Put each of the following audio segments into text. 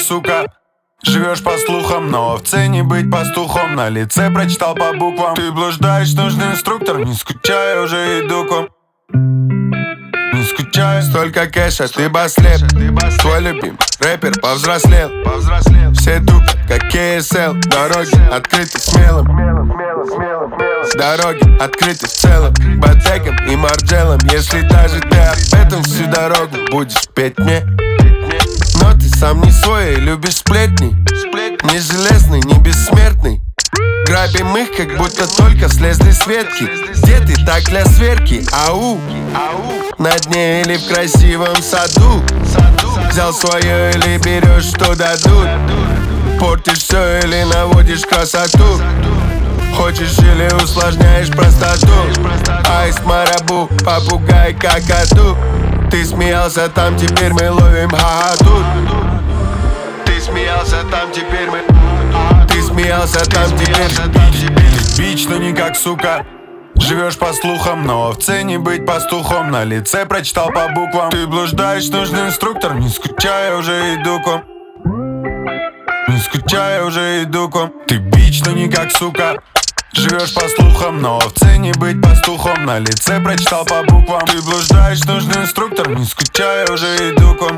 сука. Живешь по слухам, но в цене быть пастухом. На лице прочитал по буквам. Ты блуждаешь, нужный инструктор. Не скучай, уже иду к вам. Не скучаю, столько кэша, ты баслеп. Твой любимый рэпер повзрослел. Все тупят, как KSL. Дороги открыты смелым. Дороги открыты в целом. Ботеком и Марджелом. Если даже ты об этом всю дорогу будешь петь мне. Но ты сам не свой и любишь сплетни. Не железный, не бессмертный. Грабим их, как будто только слезли с ветки. Где ты так для сверки? Ау, на дне или в красивом саду. Взял свое или берешь, что дадут. Портишь все или наводишь красоту. Хочешь или усложняешь простоту. Аист, марабу, попугай, какаду. Ты смеялся там, теперь мы ловим ха-ха-тут. Ты смеялся там, теперь мы. Ты смеялся там, теперь. Ты бич, но не как сука. Живешь по слухам, но в цене быть пастухом. На лице прочитал по буквам. Ты блуждаешь, нужный инструктор. Не скучай, уже иду к вам. Не скучай, уже иду к вам. Ты бич, но не как сука. Живешь по слухам, но в цене быть пастухом. На лице прочитал по буквам. Ты блуждаешь, нужный инструктор. Не скучай, уже иду к вам.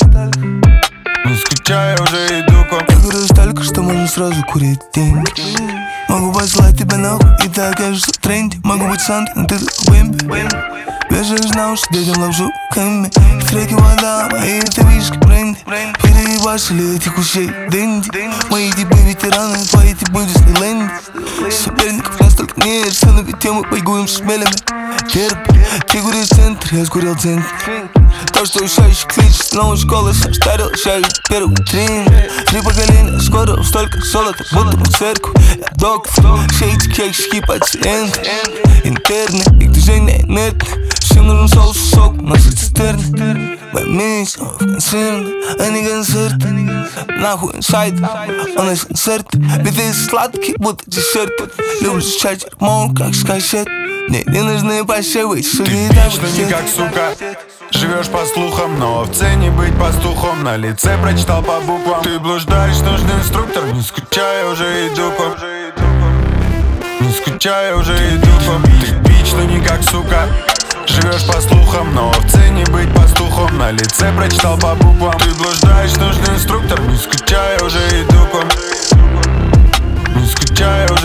Не скучай, уже иду к вам. Я говорю столько, что можно сразу курить деньги. Могу послать тебя нахуй, и ты окажешься в тренде. Могу быть Сантой, но ты как Бэмби. Вешаешь на уши детям лапшу Кэмми. Треки вода, мои это вишки бренди. Переебашили этих ушей Дэнди. Мои типы ветераны, твои типы Дисней Лэнди. Соперников настолько нет, все на тему бойгуем с шмелями. Терпи, ты куришь центр, я скурил центр. То, что ушающий клич с новой школы, состарил шею первый трин. 3 поколения, скоро столько золота, будто бы церковь. Я доктор, все эти кексики пациенты. Интерны, их движения инертны. Всем нужен соус и сок, наши цистерны. Мои мисс, в концерны, а не концерты. Нахуй инсайд, у нас концерты. Биты сладкие, будто десерт. Люблю чать мол, как с кассет. Мне не нужны посевы, суки и так. Ты бич, но не как сука. Живешь по слухам, но в цене быть пастухом. На лице прочитал по буквам. Ты блуждаешь, нужный инструктор. Не скучай, уже иду к вам. Не скучай, уже иду к вам. Ты бич, но не как сука. Живешь по слухам, но в цене быть пастухом. На лице прочитал по буквам. Ты блуждаешь, нужный инструктор. Не скучай, уже иду к вам. Не скучай, уже